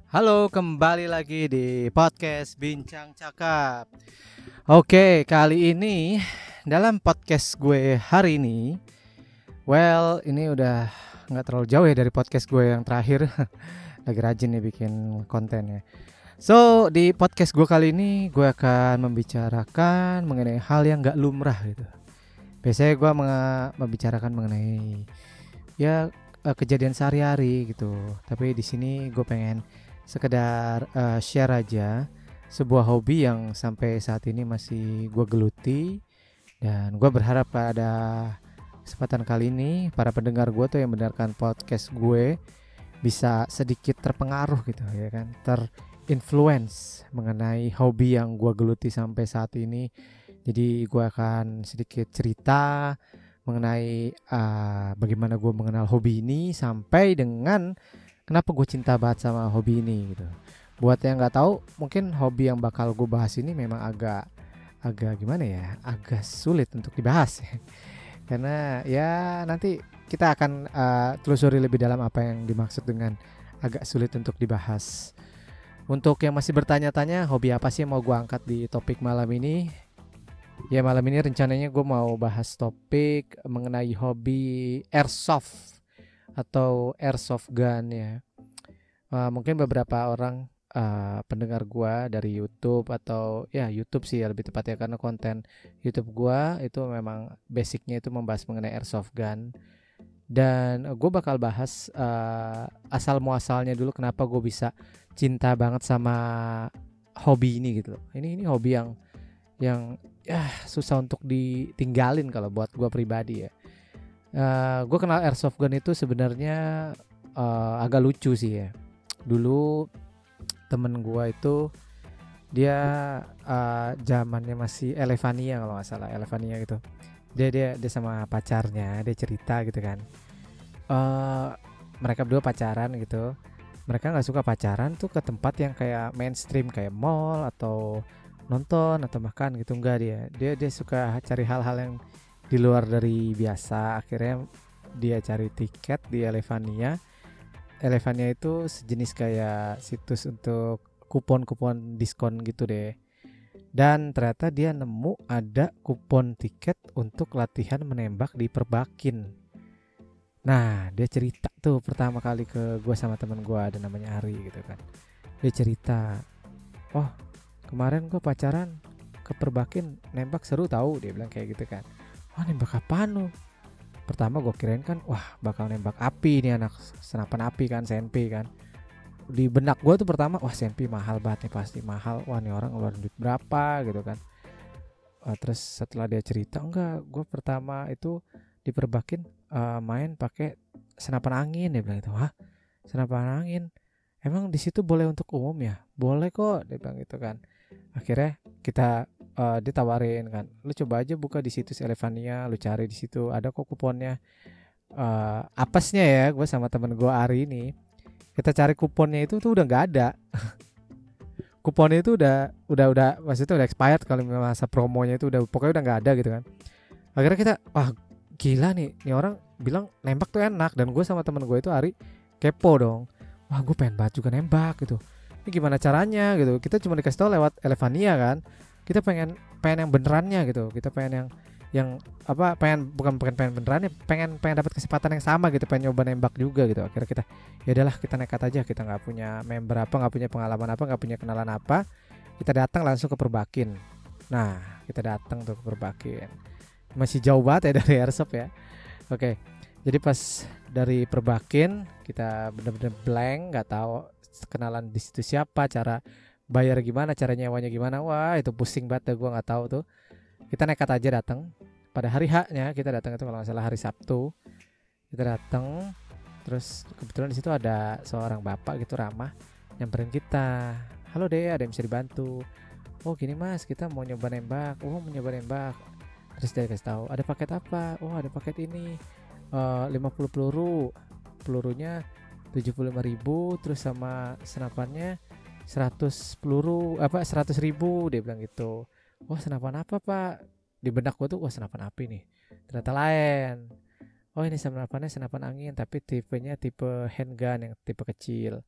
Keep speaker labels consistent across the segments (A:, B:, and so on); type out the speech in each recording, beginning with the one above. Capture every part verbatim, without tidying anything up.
A: Halo, kembali lagi di podcast Bincang Cakap. Oke, kali ini dalam podcast gue hari ini, well, ini udah nggak terlalu jauh ya dari podcast gue yang terakhir. Lagi rajin nih bikin kontennya. So, di podcast gue kali ini, gue akan membicarakan mengenai hal yang nggak lumrah gitu. Biasanya gue menge- membicarakan mengenai ya eh, kejadian sehari-hari gitu. Tapi di sini gue pengen sekedar eh, share aja sebuah hobi yang sampai saat ini masih gue geluti, dan gue berharap pada kesempatan kali ini para pendengar gue tuh yang mendengarkan podcast gue bisa sedikit terpengaruh gitu ya kan, terinfluence mengenai hobi yang gue geluti sampai saat ini. Jadi gue akan sedikit cerita mengenai uh, bagaimana gue mengenal hobi ini sampai dengan kenapa gue cinta banget sama hobi ini gitu. Buat yang nggak tahu, mungkin hobi yang bakal gue bahas ini memang agak agak gimana ya, agak sulit untuk dibahas ya. Karena ya nanti kita akan uh, telusuri lebih dalam apa yang dimaksud dengan agak sulit untuk dibahas. Untuk yang masih bertanya-tanya hobi apa sih yang mau gue angkat di topik malam ini, ya malam ini rencananya gue mau bahas topik mengenai hobi airsoft atau airsoft gun ya. Uh, mungkin beberapa orang uh, pendengar gua dari YouTube atau ya YouTube sih ya lebih tepatnya, karena konten YouTube gua itu memang basicnya itu membahas mengenai airsoft gun. Dan gue bakal bahas uh, asal muasalnya dulu kenapa gue bisa cinta banget sama hobi ini gitu loh. Ini ini hobi yang yang ya susah untuk ditinggalin kalau buat gue pribadi ya. Uh, gue kenal airsoft gun itu sebenarnya uh, agak lucu sih ya. Dulu temen gua itu dia uh, zamannya masih Elevania kalau nggak salah, Elevania gitu. Dia dia dia sama pacarnya, dia cerita gitu kan. Uh, mereka berdua pacaran gitu. Mereka nggak suka pacaran tuh ke tempat yang kayak mainstream kayak mall atau nonton atau makan gitu, enggak dia. Dia dia suka cari hal-hal yang di luar dari biasa. Akhirnya dia cari tiket di Elevania. Elevania itu sejenis kayak situs untuk kupon-kupon diskon gitu deh. Dan ternyata dia nemu ada kupon tiket untuk latihan menembak di Perbakin. Nah, dia cerita tuh pertama kali ke gue sama teman gue, ada namanya Ari gitu kan. Dia cerita, oh kemarin gue pacaran ke Perbakin, nembak seru tahu, dia bilang kayak gitu kan. Wah, nembak apaan lu? Pertama gue kirain kan, wah bakal nembak api nih, anak senapan api kan, S N P kan. Di benak gue tuh pertama, wah S N P mahal banget nih, pasti mahal. Wah nih orang ngeluarin duit berapa gitu kan. Wah, terus setelah dia cerita, enggak, gue pertama itu diperbakin uh, main pakai senapan angin, dia bilang itu. Hah, senapan angin? Emang di situ boleh untuk umum ya? Boleh kok, dia bilang gitu kan. Akhirnya kita uh, ditawarin kan, lu coba aja buka di situs Elevania, lu cari di situ ada kok kuponnya. Uh, apesnya ya, gue sama temen gue Ari ini, kita cari kuponnya itu tuh udah nggak ada. Kuponnya itu udah udah udah maksudnya udah expired, kalau masa promonya itu udah pokoknya udah nggak ada gitu kan. Akhirnya kita, wah gila nih, nih orang bilang nembak tuh enak, dan gue sama temen gue itu Ari kepo dong. Wah gue pengen banget juga nembak gitu. Ini gimana caranya gitu? Kita cuma dikasih tahu lewat Elevania kan. Kita pengen pengen yang benerannya gitu. Kita pengen yang yang apa pengen bukan bukan pengen benerannya, pengen pengen dapat kesempatan yang sama gitu, pengen nyoba nembak juga gitu. Akhirnya kita, ya udahlah kita nekat aja, kita nggak punya member apa, nggak punya pengalaman apa, nggak punya kenalan apa, kita datang langsung ke Perbakin. Nah kita datang tuh ke Perbakin, masih jauh banget ya dari airsoft ya. Oke, jadi pas dari Perbakin kita bener-bener blank, nggak tahu kenalan di situ siapa, cara bayar gimana, cara nyewanya gimana. Wah itu pusing banget deh, gue nggak tahu tuh. Kita nekat aja datang pada hari H-nya. Kita datang itu kalau nggak salah hari Sabtu. Kita datang, terus kebetulan di situ ada seorang bapak gitu ramah, nyamperin kita. Halo deh, ada yang bisa dibantu? Oh gini mas, kita mau nyoba nembak. Oh mau nyoba nembak. Terus dia kasih tahu ada paket apa. Oh ada paket ini, uh, lima puluh peluru, pelurunya tujuh puluh lima ribu, terus sama senapannya seratus peluru apa seratus ribu, dia bilang gitu. Wah senapan apa pak? Di benak gue tuh, wah senapan api nih. Ternyata lain. Oh ini senapannya senapan angin, tapi tipenya tipe handgun yang tipe kecil.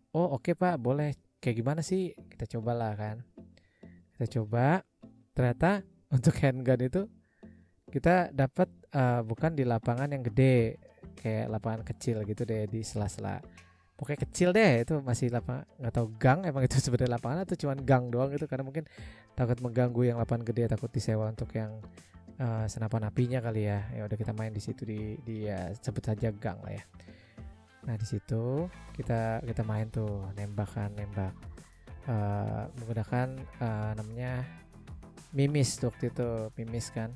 A: oh oke Pak, boleh. Kayak gimana sih? Kita cobalah kan. Kita coba. Ternyata untuk handgun itu kita dapat uh, bukan di lapangan yang gede, kayak lapangan kecil gitu deh di sela-sela. Pokoknya kecil deh, itu masih lapangan, nggak tahu gang emang itu sebenarnya lapangan atau cuman gang doang gitu, karena mungkin takut mengganggu yang lapangan gede, takut disewa untuk yang uh, senapan apinya kali ya. Ya udah kita main di situ di di ya, sebut saja gang lah ya. Nah di situ kita kita main tuh nembak kan nembak uh, menggunakan uh, namanya mimis tuh waktu itu mimis kan.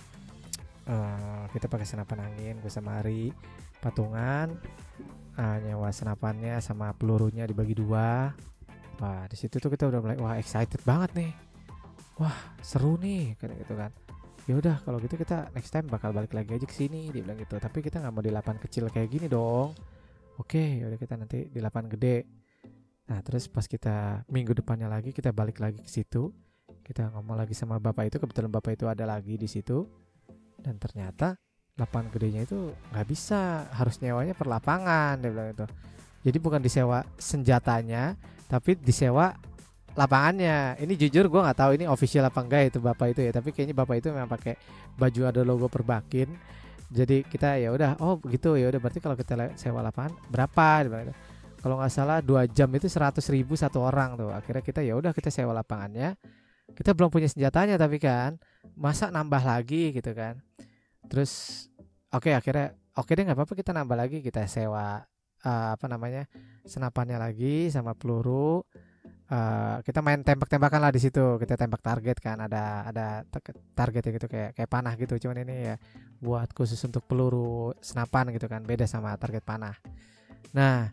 A: Uh, kita pakai senapan angin, gue sama Ari patungan, uh, nyewa senapannya sama pelurunya dibagi dua. Wah di situ tuh kita udah mulai wah excited banget nih, wah seru nih kayak gitu kan. Ya udah kalau gitu kita next time bakal balik lagi aja ke sini, dia bilang gitu. Tapi kita nggak mau di lapangan kecil kayak gini dong. Oke, yaudah kita nanti di lapangan gede. Nah terus pas kita minggu depannya lagi kita balik lagi ke situ, kita ngomong lagi sama bapak itu, kebetulan bapak itu ada lagi di situ. Dan ternyata lapangan gedenya itu nggak bisa, harus nyewanya per lapangan, dia bilang itu. Jadi bukan disewa senjatanya, tapi disewa lapangannya. Ini jujur gue nggak tahu ini official apa enggak itu bapak itu ya, tapi kayaknya bapak itu memang pakai baju ada logo Perbakin. Jadi kita ya udah, oh begitu ya udah, berarti kalau kita sewa lapangan berapa, dia bilang itu. Kalau nggak salah dua jam itu seratus ribu satu orang tuh. Akhirnya kita ya udah kita sewa lapangannya. Kita belum punya senjatanya tapi kan masa nambah lagi gitu kan. Terus oke okay, akhirnya oke okay deh nggak apa-apa, kita nambah lagi, kita sewa uh, apa namanya senapannya lagi sama peluru. Uh, kita main tembak-tembakan lah di situ, kita tembak target kan, ada ada target gitu kayak kayak panah gitu, cuman ini ya buat khusus untuk peluru senapan gitu kan, beda sama target panah. Nah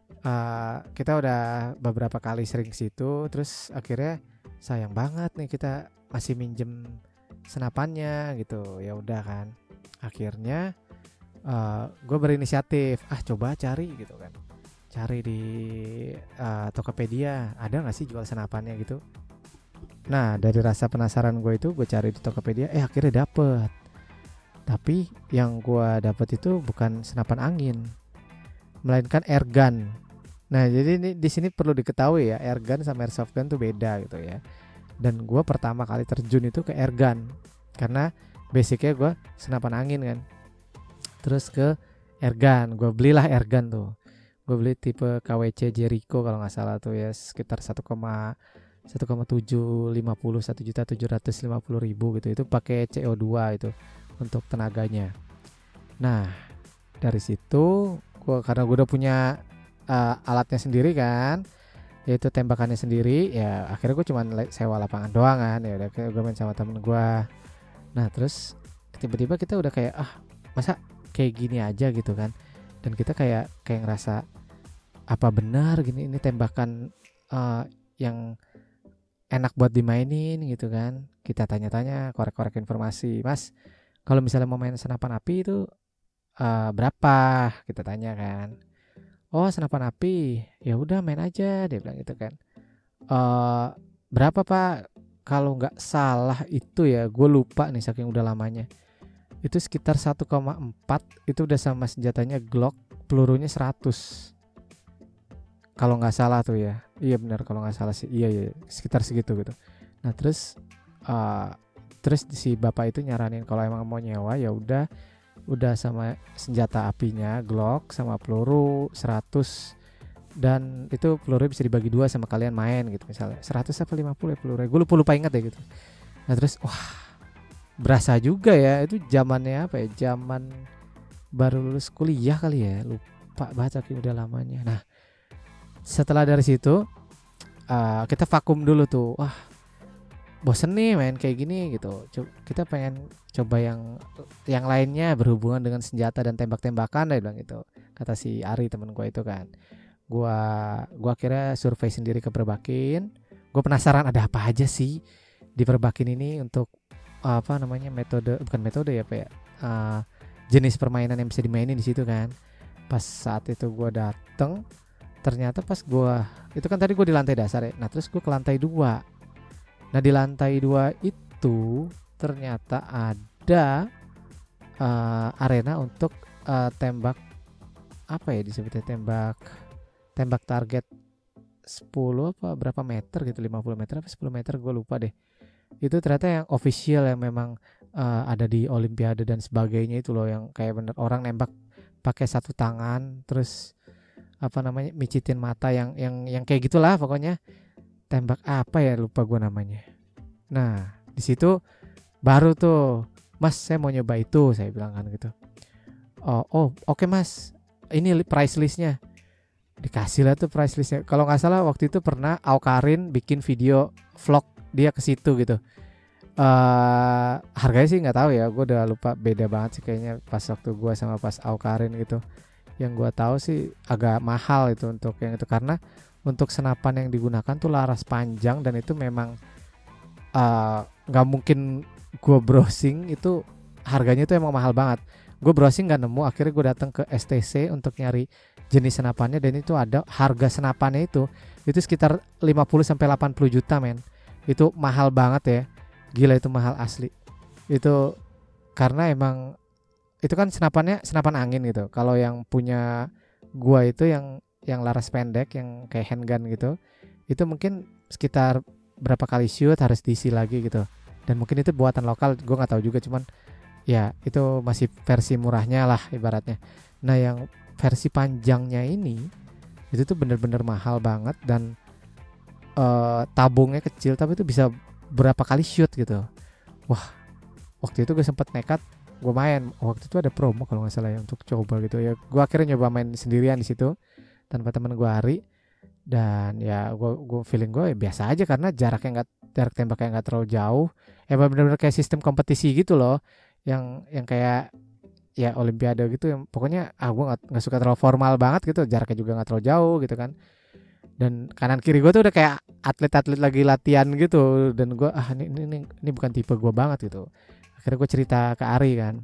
A: uh, kita udah beberapa kali sering situ, terus akhirnya sayang banget nih kita masih minjem senapannya gitu. Ya udah kan akhirnya uh, gue berinisiatif ah coba cari gitu kan, cari di uh, Tokopedia ada nggak sih jual senapannya gitu. Nah dari rasa penasaran gue itu gue cari di Tokopedia, eh akhirnya dapet. Tapi yang gue dapet itu bukan senapan angin, melainkan airgun. Nah jadi ini di sini perlu diketahui ya, airgun sama airsoft gun tuh beda gitu ya. Dan gue pertama kali terjun itu ke airgun karena basicnya gue senapan angin kan. Terus ke airgun, gue belilah airgun tuh. Gue beli tipe K W C Jericho kalau nggak salah tuh ya, sekitar satu koma tujuh lima nol satu juta tujuh ratus lima puluh ribu gitu. Itu pakai C O dua itu untuk tenaganya. Nah dari situ gue karena gue udah punya uh, alatnya sendiri kan, yaitu tembakannya sendiri, ya akhirnya gue cuma sewa lapangan doang kan. Ya udah gue main sama temen gue. Nah terus tiba-tiba kita udah kayak ah masa kayak gini aja gitu kan, dan kita kayak kayak ngerasa apa benar gini ini tembakan uh, yang enak buat dimainin gitu kan. Kita tanya-tanya, korek-korek informasi, mas kalau misalnya mau main senapan api itu uh, berapa, kita tanya kan. Oh senapan api ya udah main aja, dia bilang gitu kan. Uh, berapa pak? Kalau nggak salah itu ya, gue lupa nih saking udah lamanya, itu sekitar satu koma empat, itu udah sama senjatanya Glock, pelurunya seratus kalau nggak salah tuh ya. Iya benar kalau nggak salah sih, iya iya sekitar segitu gitu. Nah terus uh, terus si bapak itu nyaranin kalau emang mau nyewa ya udah udah sama senjata apinya Glock sama peluru seratus, dan itu peluru bisa dibagi dua sama kalian main gitu, misalnya seratus apa lima puluh ya peluru, gue lupa lupa ingat ya gitu. Nah terus wah berasa juga ya, itu zamannya apa ya, zaman baru lulus kuliah kali ya, lupa baca kayak udah lamanya. Nah setelah dari situ uh, kita vakum dulu tuh, wah bosen nih main kayak gini gitu, kita pengen coba yang yang lainnya berhubungan dengan senjata dan tembak-tembakan, dia bilang gitu, kata si Ari temen gue itu kan. Gua gua akhirnya survei sendiri ke Perbakin. Gue penasaran ada apa aja sih di Perbakin ini untuk apa namanya metode, bukan metode ya pak ya, uh, jenis permainan yang bisa dimainin di situ kan. Pas saat itu gue dateng, ternyata pas gue itu kan tadi gue di lantai dasar ya. Nah terus gue ke lantai dua. Nah di lantai dua itu ternyata ada uh, arena untuk uh, tembak apa ya disebutnya, tembak tembak target sepuluh apa berapa meter gitu, lima puluh meter apa sepuluh meter gue lupa deh. Itu ternyata yang official yang memang uh, ada di Olimpiade dan sebagainya itu loh, yang kayak bener orang nembak pakai satu tangan terus apa namanya micitin mata yang yang yang kayak gitulah pokoknya. Tembak apa ya lupa gue namanya. Nah di situ baru tuh, Mas saya mau nyoba itu, saya bilang kan gitu. Oh oh oke okay, Mas, ini price listnya. Dikasih lah tuh price listnya. Kalau nggak salah waktu itu pernah Aukarin bikin video vlog dia ke situ gitu. Uh, harganya sih nggak tahu ya, gue udah lupa, beda banget sih kayaknya pas waktu gue sama pas Aukarin gitu. Yang gue tahu sih agak mahal itu untuk yang itu, karena untuk senapan yang digunakan tuh laras panjang dan itu memang nggak uh, mungkin gue browsing itu harganya itu emang mahal banget. Gue browsing nggak nemu, akhirnya gue datang ke S T C untuk nyari jenis senapannya dan itu ada harga senapannya itu itu sekitar lima puluh sampai delapan puluh juta men. Itu mahal banget ya. Gila itu mahal asli. Itu karena emang itu kan senapannya senapan angin gitu. Kalau yang punya gua itu yang yang laras pendek yang kayak handgun gitu, itu mungkin sekitar berapa kali shoot harus diisi lagi gitu. Dan mungkin itu buatan lokal, gua nggak tahu juga, cuman ya itu masih versi murahnya lah ibaratnya. Nah yang versi panjangnya ini itu tuh bener-bener mahal banget dan uh, tabungnya kecil tapi itu bisa berapa kali shoot gitu. Wah waktu itu gue sempet nekat, gue main waktu itu ada promo kalau nggak salah ya untuk coba gitu ya. Gue akhirnya nyoba main sendirian di situ tanpa teman gue Ari, dan ya gue gue feeling gue ya biasa aja karena jaraknya nggak jarak tembaknya nggak terlalu jauh. Ya bener-bener kayak sistem kompetisi gitu loh, yang yang kayak ya olimpiade gitu, yang pokoknya ah gue nggak nggak suka terlalu formal banget gitu, jaraknya juga nggak terlalu jauh gitu kan. Dan kanan kiri gue tuh udah kayak atlet-atlet lagi latihan gitu, dan gue ah ini ini ini bukan tipe gue banget gitu. Akhirnya gue cerita ke Ari kan,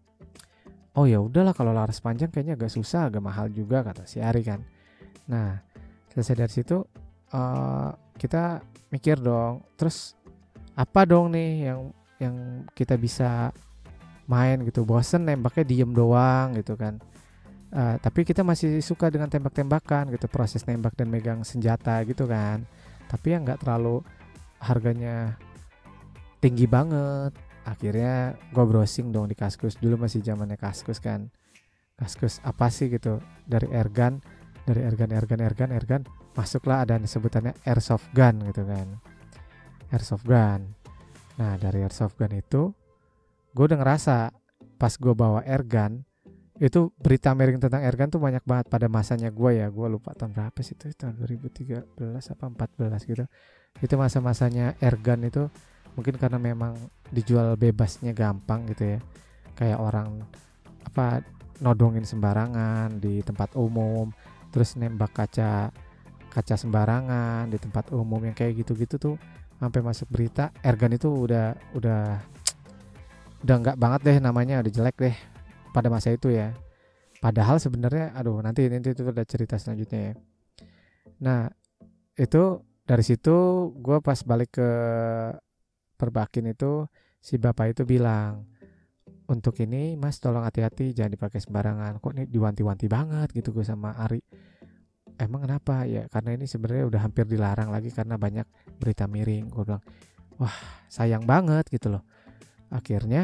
A: oh ya udahlah kalau laras panjang kayaknya agak susah, agak mahal juga kata si Ari kan. Nah selesai dari situ uh, kita mikir dong, terus apa dong nih yang yang kita bisa main gitu. Bosen nembaknya diem doang gitu kan. Uh, tapi kita masih suka dengan tembak-tembakan gitu, proses nembak dan megang senjata gitu kan. Tapi yang nggak terlalu harganya tinggi banget. Akhirnya gue browsing dong di Kaskus, dulu masih zamannya Kaskus kan. Kaskus apa sih gitu, dari airgun, dari airgun, airgun, airgun, airgun, masuklah ada sebutannya airsoft gun gitu kan. Airsoft gun. Nah dari airsoft gun itu gue udah ngerasa pas gue bawa airgun itu berita miring tentang airgun tuh banyak banget pada masanya gue ya. Gue lupa tahun berapa sih itu, tahun dua ribu tiga belas apa empat belas gitu. Itu masa-masanya airgun itu mungkin karena memang dijual bebasnya gampang gitu ya. Kayak orang apa nodongin sembarangan di tempat umum, terus nembak kaca kaca sembarangan di tempat umum yang kayak gitu-gitu tuh sampai masuk berita. Airgun itu udah udah udah nggak banget deh namanya, udah jelek deh pada masa itu ya. Padahal sebenarnya aduh nanti nanti itu udah cerita selanjutnya ya. Nah itu dari situ gue pas balik ke Perbakin itu si bapak itu bilang, untuk ini mas tolong hati-hati jangan dipakai sembarangan. Kok ini diwanti-wanti banget gitu gue sama Ari. Emang kenapa ya, karena ini sebenarnya udah hampir dilarang lagi karena banyak berita miring. Gue bilang wah sayang banget gitu loh. Akhirnya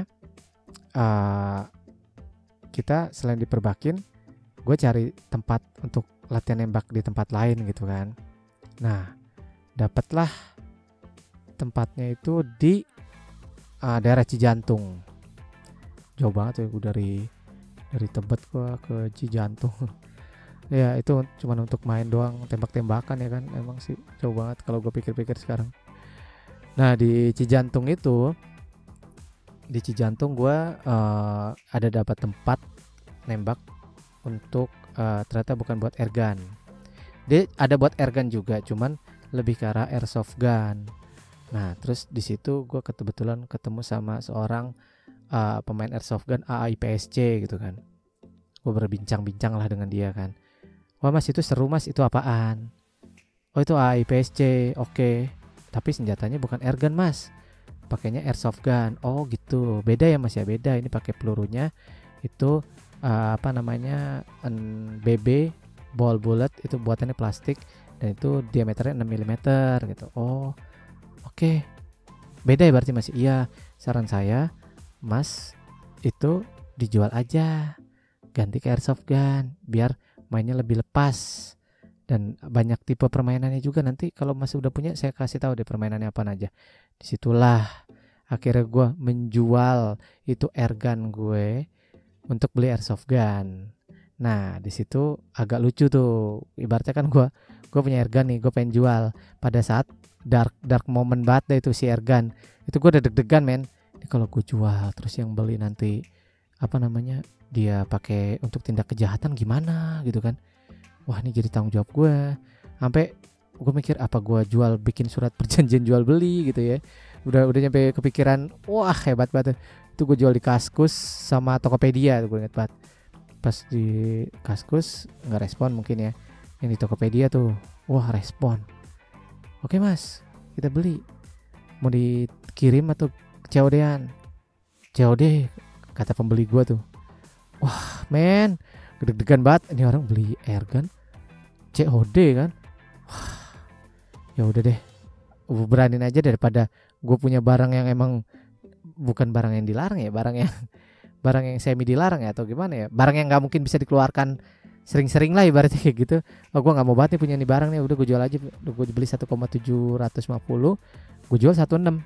A: uh, kita selain di Perbakin, gue cari tempat untuk latihan nembak di tempat lain gitu kan. Nah dapatlah tempatnya itu di uh, daerah Cijantung. Jauh banget ya gue dari dari Tebet gue ke Cijantung. Ya itu cuma untuk main doang, tembak-tembakan ya kan. Emang sih jauh banget kalau gue pikir-pikir sekarang. Nah di Cijantung itu di Cijantung gue uh, ada dapat tempat nembak untuk uh, ternyata bukan buat airgun. Dia ada buat airgun juga, cuman lebih ke arah airsoft gun. Nah terus di situ gue kebetulan ketemu sama seorang uh, pemain airsoft gun A I P S C gitu kan. Gue berbincang-bincang lah dengan dia kan. Wah mas itu seru mas, itu apaan? Oh itu A I P S C, oke okay. Tapi senjatanya bukan airgun mas, pakainya airsoft gun. Oh gitu, beda ya mas ya, beda. Ini pakai pelurunya itu uh, apa namanya B B ball bullet itu buatannya plastik dan itu diameternya enam milimeter gitu. Oh oke okay. Beda ya berarti Mas. Iya, saran saya Mas itu dijual aja, ganti ke airsoft gun biar mainnya lebih lepas. Dan banyak tipe permainannya juga, nanti kalau Mas udah punya saya kasih tahu deh permainannya apa aja. Disitulah akhirnya gue menjual itu airgun gue untuk beli airsoft gun. Nah di situ agak lucu tuh, ibaratnya kan gue gue punya airgun nih, gue pengen jual pada saat dark dark moment banget deh itu si airgun. Itu gue udah deg-degan men, ini kalau gue jual terus yang beli nanti apa namanya dia pakai untuk tindak kejahatan gimana gitu kan. Wah ini jadi tanggung jawab gue. Sampai gue mikir apa gue jual, bikin surat perjanjian jual beli gitu ya. Udah udah nyampe kepikiran, wah hebat banget. Itu gue jual di Kaskus sama Tokopedia tuh, gue inget banget. Pas di Kaskus nggak respon mungkin ya. Yang di Tokopedia tuh, wah respon. Oke Mas, kita beli. Mau dikirim atau C O D-an? C O D kata pembeli gue tuh. Wah men, gede-gedegan banget. Ini orang beli airgun C O D kan. Wah, ya udah deh, beraniin aja daripada gue punya barang yang emang bukan barang yang dilarang ya, barang yang barang yang semi dilarang ya atau gimana ya, barang yang nggak mungkin bisa dikeluarkan sering-sering lah ibaratnya kayak gitu. Oh gue nggak mau banget nih punya nih barang nih, udah gue jual aja. Gue beli satu koma tujuh lima nol, gue jual satu koma enam.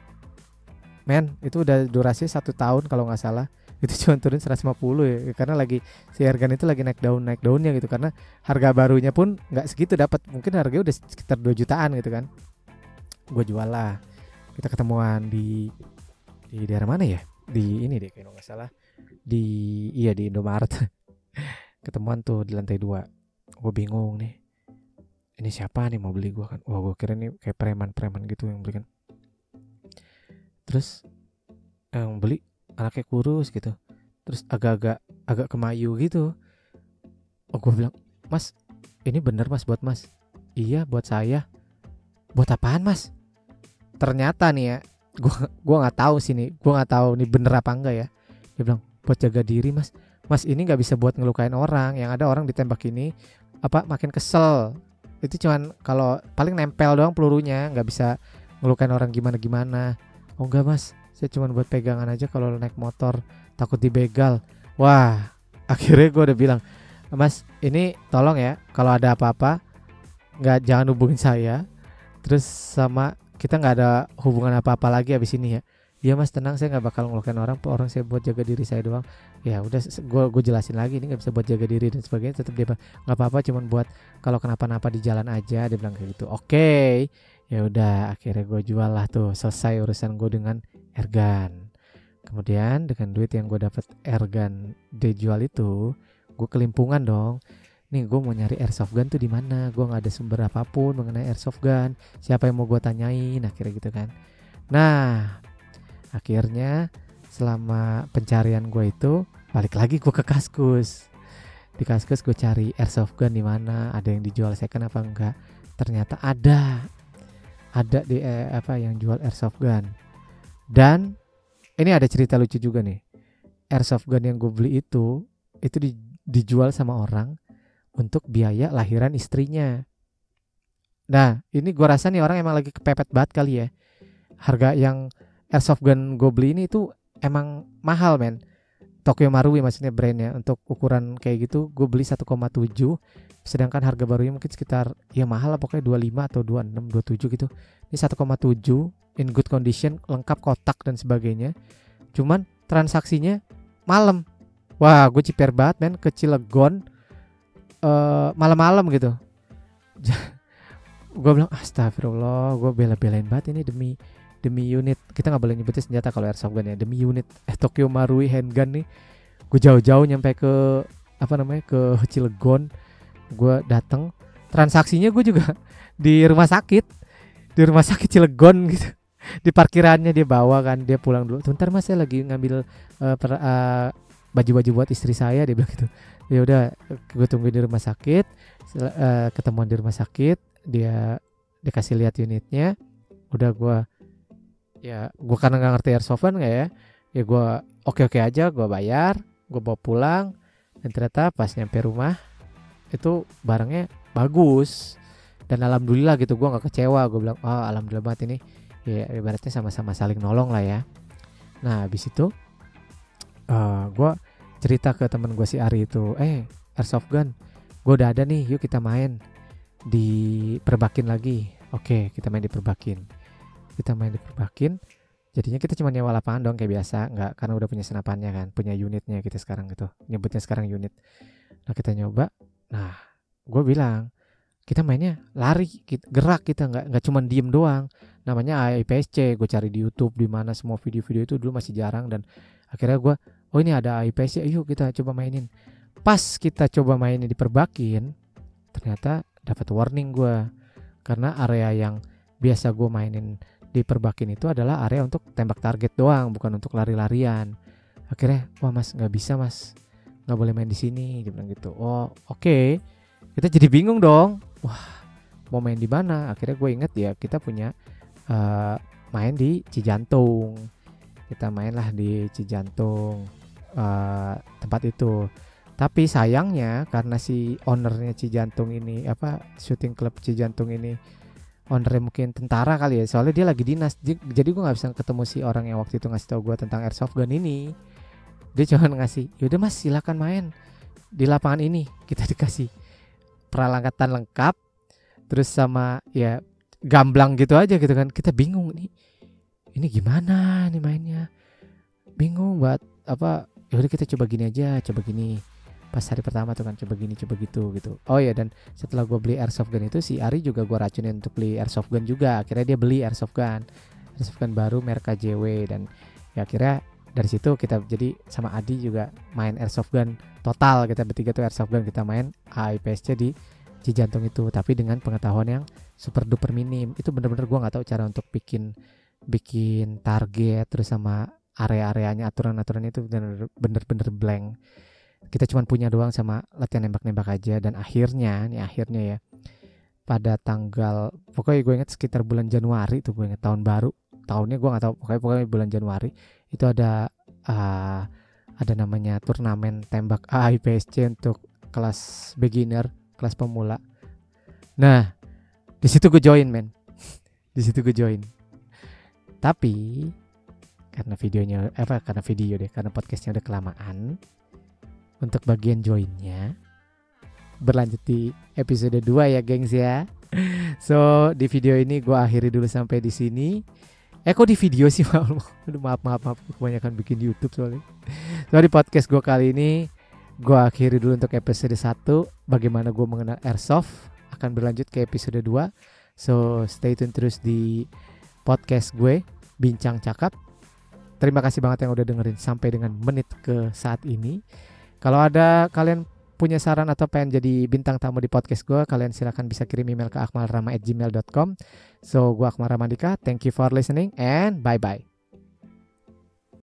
A: Men itu udah durasi satu tahun kalau nggak salah. Itu cuma turun seratus lima puluh ya, karena lagi si airgun itu lagi naik daun naik daunnya gitu, karena harga barunya pun nggak segitu dapat, mungkin harganya udah sekitar dua jutaan gitu kan. Gue jual lah, kita ketemuan di di daerah mana ya, di ini deh kalau nggak salah di iya di Indomaret. Ketemuan tuh di lantai dua. Gue bingung nih, ini siapa nih mau beli gue kan. Wah gue kira nih kayak preman-preman gitu yang beli kan. Terus yang beli anaknya kurus gitu, terus agak-agak agak kemayu gitu. Oh gue bilang, Mas ini bener Mas buat Mas? Iya buat saya. Buat apaan Mas? Ternyata nih ya, gue gue nggak tahu sih nih, gue nggak tahu nih bener apa enggak ya. Dia bilang buat jaga diri Mas. Mas ini nggak bisa buat ngelukain orang, yang ada orang ditembak ini apa makin kesel. Itu cuman kalau paling nempel doang pelurunya, nggak bisa ngelukain orang gimana gimana. Oh enggak Mas, saya cuma buat pegangan aja kalau naik motor, takut dibegal. Wah, akhirnya gue udah bilang, Mas ini tolong ya, kalau ada apa-apa nggak, jangan hubungin saya. Terus sama kita nggak ada hubungan apa-apa lagi abis ini ya. Iya Mas tenang, saya nggak bakal ngelukain orang, orang saya buat jaga diri saya doang. Ya udah, gue gue jelasin lagi ini nggak bisa buat jaga diri dan sebagainya. Tetap dia bilang nggak apa-apa, cuman buat kalau kenapa-napa di jalan aja. Dia bilang kayak gitu. Oke, okay. Ya udah, akhirnya gue jual lah tuh, selesai urusan gue dengan airgun. Kemudian dengan duit yang gue dapat airgun dijual itu, gue kelimpungan dong. Nih gue mau nyari airsoft gun tuh di mana? Gue nggak ada sumber apapun mengenai airsoft gun. Siapa yang mau gue tanyain? Akhirnya gitu kan. Nah, akhirnya selama pencarian gue itu balik lagi gue ke Kaskus. Di Kaskus gue cari airsoft gun di mana, ada yang dijual second apa enggak? Ternyata ada, ada di eh, apa yang jual airsoft gun. Dan ini ada cerita lucu juga nih. Airsoft gun yang gue beli itu itu di, dijual sama orang untuk biaya lahiran istrinya. Nah ini gue rasa nih orang emang lagi kepepet banget kali ya. Harga yang airsoft gun gue beli ini tuh emang mahal men. Tokyo Marui maksudnya brandnya, untuk ukuran kayak gitu gue beli satu koma tujuh, sedangkan harga barunya mungkin sekitar ya mahal lah pokoknya dua puluh lima atau dua puluh enam dua puluh tujuh gitu. Ini satu koma tujuh in good condition, lengkap kotak dan sebagainya. Cuman transaksinya malam. Wah gue ciper banget men, ke Cilegon uh, malam-malam gitu. Gue bilang astagfirullah, gue bela-belain banget ini demi demi unit. Kita nggak boleh nyebutnya senjata kalau airsoft gun ya, demi unit eh Tokyo Marui handgun nih. Gue jauh-jauh nyampe ke apa namanya ke Cilegon. Gue datang, transaksinya gue juga di rumah sakit, di rumah sakit Cilegon gitu. Di parkirannya dia bawa kan, dia pulang dulu. Sebentar Mas, saya lagi ngambil uh, per, uh, baju-baju buat istri saya, dia bilang gitu. Ya udah, gue tunggu di rumah sakit. Uh, ketemuan di rumah sakit, dia dikasih lihat unitnya. Udah gue ya gue karena nggak ngerti airsoftan nggak ya, ya gue oke oke aja, gue bayar, gue bawa pulang. Dan ternyata pas nyampe rumah itu barangnya bagus dan alhamdulillah gitu, gue nggak kecewa, gue bilang oh alhamdulillah banget ini, ya ibaratnya sama-sama saling nolong lah ya. Nah habis itu uh, gue cerita ke temen gue si Ari itu, eh airsoft gun gue udah ada nih, yuk kita main di Perbakin lagi. Oke kita main di Perbakin, kita main di Perbakin. Jadinya kita cuma nyewa lapangan dong kayak biasa, nggak, karena udah punya senapannya kan, punya unitnya kita sekarang gitu, nyebutnya sekarang unit. Nah kita nyoba, nah gue bilang kita mainnya lari, kita, gerak, kita nggak nggak cuma diem doang. Namanya A I P S C, gue cari di YouTube di mana semua video-video itu dulu masih jarang, dan akhirnya gue oh ini ada A I P S C, yuk kita coba mainin. Pas kita coba mainin di Perbakin, ternyata dapat warning gue, karena area yang biasa gue mainin di Perbakin itu adalah area untuk tembak target doang, bukan untuk lari-larian. Akhirnya wah mas nggak bisa mas, nggak boleh main di sini, dia bilang gitu. Oh oke, okay. Kita jadi bingung dong, wah mau main di mana. Akhirnya gue inget ya kita punya uh, main di Cijantung, kita mainlah di Cijantung uh, tempat itu. Tapi sayangnya karena si ownernya Cijantung ini, apa shooting club Cijantung ini, ownernya mungkin tentara kali ya, soalnya dia lagi dinas, jadi gue nggak bisa ketemu si orang yang waktu itu ngasih tau gue tentang airsoft gun ini. Dia cuma ngasih, yaudah mas silakan main di lapangan ini. Kita dikasih peralatan lengkap, terus sama ya gamblang gitu aja gitu kan. Kita bingung nih, ini gimana nih mainnya, bingung buat apa. Yaudah kita coba gini aja, coba gini. Pas hari pertama tuh kan coba gini coba gitu gitu. Oh ya, dan setelah gue beli airsoft gun itu, si Ari juga gue racunin untuk beli airsoft gun juga. Akhirnya dia beli airsoft gun, airsoft gun baru merek K J W, dan ya akhirnya dari situ kita jadi sama Adi juga main airsoft gun total. Kita bertiga tuh airsoft gun kita main A I P S C di Cijantung itu, tapi dengan pengetahuan yang super duper minim. Itu bener-bener gue nggak tahu cara untuk bikin bikin target, terus sama area-areanya, aturan-aturan itu bener-bener blank. Kita cuma punya doang sama latihan nembak-nembak aja. Dan akhirnya nih akhirnya ya pada tanggal, pokoknya gue ingat sekitar bulan Januari tuh, gue ingat tahun baru, tahunnya gue nggak tahu, pokoknya pokoknya bulan Januari itu ada uh, ada namanya turnamen tembak A I P S C untuk kelas beginner, kelas pemula. Nah di situ gue join men, di situ gue join. Tapi karena videonya apa karena video deh karena podcastnya udah kelamaan, untuk bagian joinnya berlanjut di episode dua ya gengs ya. So di video ini gue akhiri dulu sampai di sini. Eh kok di video sih, maaf maaf maaf kebanyakan bikin YouTube soalnya. So di podcast gue kali ini gue akhiri dulu untuk episode satu, bagaimana gue mengenal airsoft. Akan berlanjut ke episode dua. So stay tune terus di podcast gue Bincang Cakap. Terima kasih banget yang udah dengerin sampai dengan menit ke saat ini. Kalau ada kalian punya saran atau pengen jadi bintang tamu di podcast gue, kalian silakan bisa kirim email ke akmalrama at gmail dot com. So gue Akmal Ramandika, thank you for listening and bye bye.